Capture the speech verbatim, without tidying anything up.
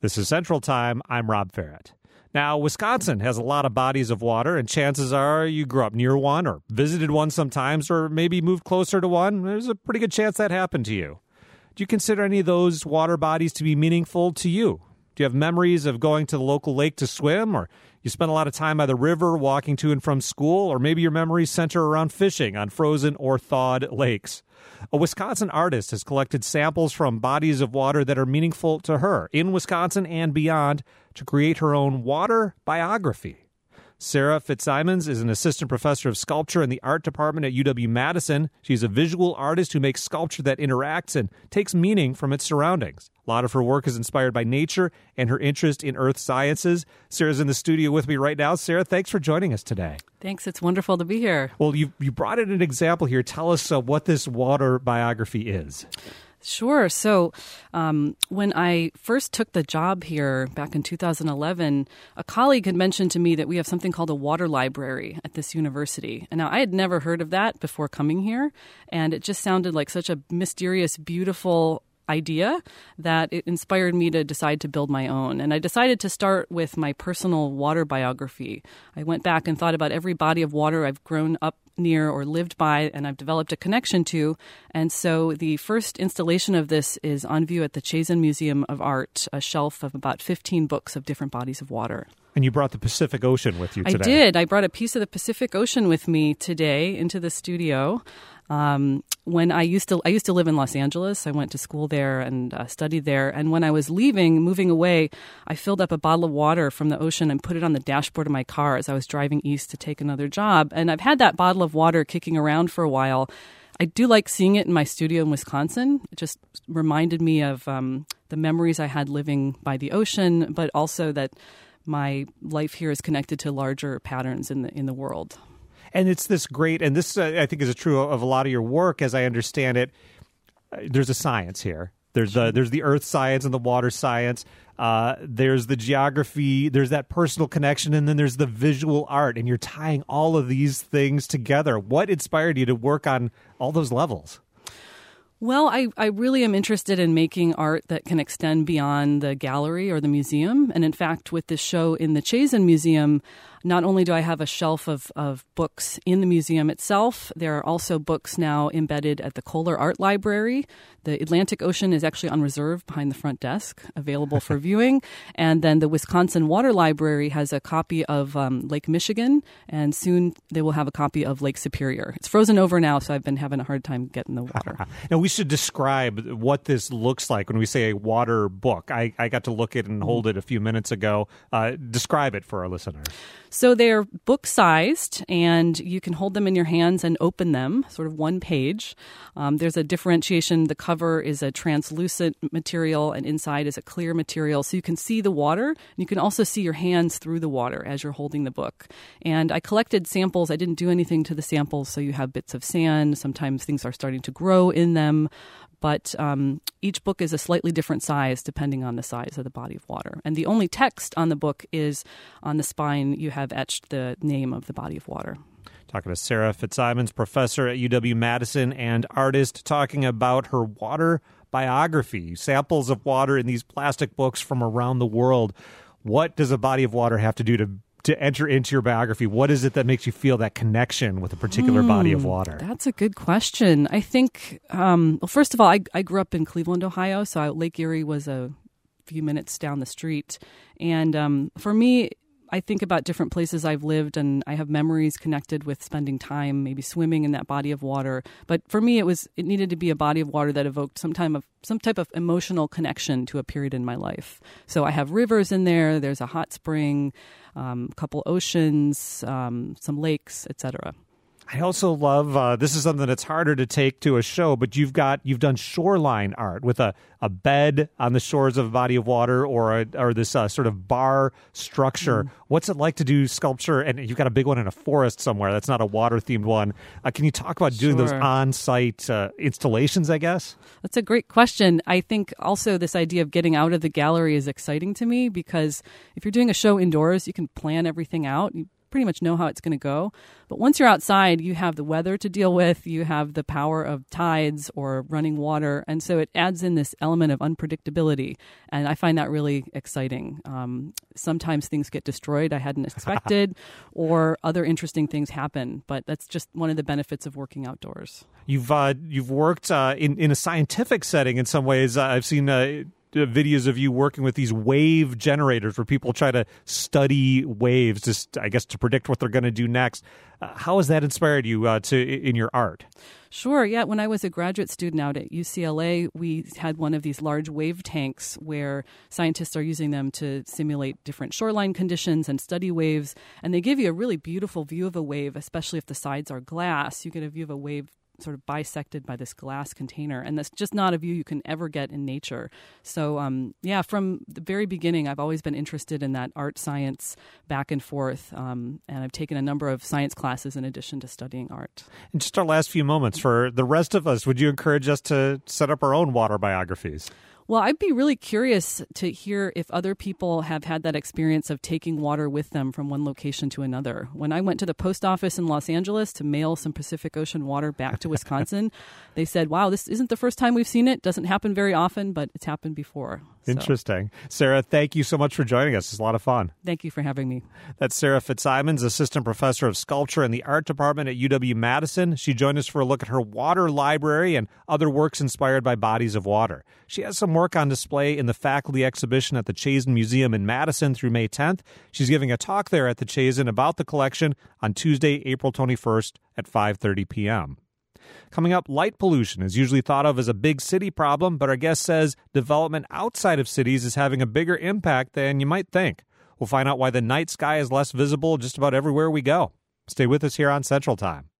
This is Central Time. I'm Rob Ferrett. Now, Wisconsin has a lot of bodies of water, and chances are you grew up near one or visited one sometimes or maybe moved closer to one. There's a pretty good chance that happened to you. Do you consider any of those water bodies to be meaningful to you? Do you have memories of going to the local lake to swim, or you spend a lot of time by the river walking to and from school, or maybe your memories center around fishing on frozen or thawed lakes? A Wisconsin artist has collected samples from bodies of water that are meaningful to her in Wisconsin and beyond to create her own water biography. Sarah Fitzsimons is an assistant professor of sculpture in the art department at U W-Madison. She's a visual artist who makes sculpture that interacts and takes meaning from its surroundings. A lot of her work is inspired by nature and her interest in earth sciences. Sarah's in the studio with me right now. Sarah, thanks for joining us today. Thanks. It's wonderful to be here. Well, you you brought in an example here. Tell us uh, what this water biography is. Sure. So um, when I first took the job here back in two thousand eleven, a colleague had mentioned to me that we have something called a water library at this university. And now I had never heard of that before coming here. And it just sounded like such a mysterious, beautiful idea that it inspired me to decide to build my own. And I decided to start with my personal water biography. I went back and thought about every body of water I've grown up near or lived by and I've developed a connection to. And so the first installation of this is on view at the Chazen Museum of Art, a shelf of about fifteen books of different bodies of water. And you brought the Pacific Ocean with you today. I did. I brought a piece of the Pacific Ocean with me today into the studio. Um, when I used to, I used to live in Los Angeles. I went to school there and uh, studied there. And when I was leaving, moving away, I filled up a bottle of water from the ocean and put it on the dashboard of my car as I was driving east to take another job. And I've had that bottle of water kicking around for a while. I do like seeing it in my studio in Wisconsin. It just reminded me of um, the memories I had living by the ocean, but also that my life here is connected to larger patterns in the in the world. And it's this great, and this uh, I think is true of a lot of your work, as I understand it. Uh, there's a science here. There's the there's the earth science and the water science. Uh, there's the geography. There's that personal connection, and then there's the visual art. And you're tying all of these things together. What inspired you to work on all those levels? Well, I, I really am interested in making art that can extend beyond the gallery or the museum. And in fact, with this show in the Chazen Museum, not only do I have a shelf of, of books in the museum itself, there are also books now embedded at the Kohler Art Library. The Atlantic Ocean is actually on reserve behind the front desk, available for viewing. And then the Wisconsin Water Library has a copy of um, Lake Michigan, and soon they will have a copy of Lake Superior. It's frozen over now, so I've been having a hard time getting the water. Now, we should describe what this looks like when we say a water book. I, I got to look at it and hold it a few minutes ago. Uh, describe it for our listeners. So they're book-sized, and you can hold them in your hands and open them, sort of one page. Um, there's a differentiation. The cover is a translucent material, and inside is a clear material, so you can see the water. And you can also see your hands through the water as you're holding the book. And I collected samples. I didn't do anything to the samples, so you have bits of sand. Sometimes things are starting to grow in them. But um, each book is a slightly different size depending on the size of the body of water. And the only text on the book is on the spine. You have etched the name of the body of water. Talking to Sarah Fitzsimons, professor at U W-Madison and artist, talking about her water biography, samples of water in these plastic books from around the world. What does a body of water have to do to to enter into your biography? What is it that makes you feel that connection with a particular mm, body of water? That's a good question. I think, um, well, first of all, I, I grew up in Cleveland, Ohio, so Lake Erie was a few minutes down the street. And um, for me, I think about different places I've lived, and I have memories connected with spending time maybe swimming in that body of water. But for me, it was it needed to be a body of water that evoked some time of some type of emotional connection to a period in my life. So I have rivers in there. There's a hot spring, um, a couple oceans, um, some lakes, et cetera. I also love, uh, this is something that's harder to take to a show, but you've got, you've done shoreline art with a, a bed on the shores of a body of water, or a, or this uh, sort of bar structure. Mm. What's it like to do sculpture? And you've got a big one in a forest somewhere. That's not a water-themed one. Uh, can you talk about doing Sure. those on-site uh, installations, I guess? That's a great question. I think also this idea of getting out of the gallery is exciting to me, because if you're doing a show indoors, you can plan everything out. You pretty much know how it's going to go. But once you're outside, you have the weather to deal with, you have the power of tides or running water, and so it adds in this element of unpredictability, and I find that really exciting. Um, sometimes things get destroyed I hadn't expected, or other interesting things happen, but that's just one of the benefits of working outdoors. You've uh, you've worked uh, in, in a scientific setting in some ways. Uh, I've seen uh, videos of you working with these wave generators where people try to study waves, just I guess to predict what they're going to do next. Uh, how has that inspired you uh, to in your art? Sure. Yeah. When I was a graduate student out at U C L A, we had one of these large wave tanks where scientists are using them to simulate different shoreline conditions and study waves. And they give you a really beautiful view of a wave, especially if the sides are glass. You get a view of a wave sort of bisected by this glass container. And that's just not a view you can ever get in nature. So, um, yeah, from the very beginning, I've always been interested in that art science back and forth. Um, and I've taken a number of science classes in addition to studying art. In just our last few moments, for the rest of us, would you encourage us to set up our own water biographies? Well, I'd be really curious to hear if other people have had that experience of taking water with them from one location to another. When I went to the post office in Los Angeles to mail some Pacific Ocean water back to Wisconsin, they said, wow, this isn't the first time we've seen it. Doesn't happen very often, but it's happened before. So. Interesting. Sarah, thank you so much for joining us. It's a lot of fun. Thank you for having me. That's Sarah Fitzsimons, Assistant Professor of Sculpture in the Art Department at U W-Madison. She joined us for a look at her water library and other works inspired by bodies of water. She has some work on display in the faculty exhibition at the Chazen Museum in Madison through May tenth. She's giving a talk there at the Chazen about the collection on Tuesday, April twenty-first at five thirty p.m. Coming up, light pollution is usually thought of as a big city problem, but our guest says development outside of cities is having a bigger impact than you might think. We'll find out why the night sky is less visible just about everywhere we go. Stay with us here on Central Time.